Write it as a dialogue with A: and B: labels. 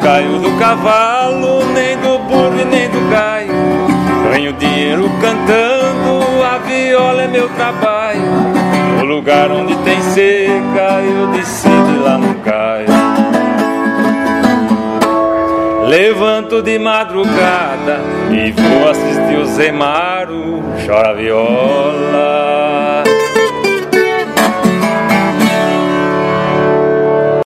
A: caio do cavalo, nem do burro e nem do gaio. Ganho dinheiro cantando, a viola é meu trabalho. No lugar onde tem seca, eu decido e lá não caio. Levanto de madrugada e vou assistir o Zé Maro, chora a viola.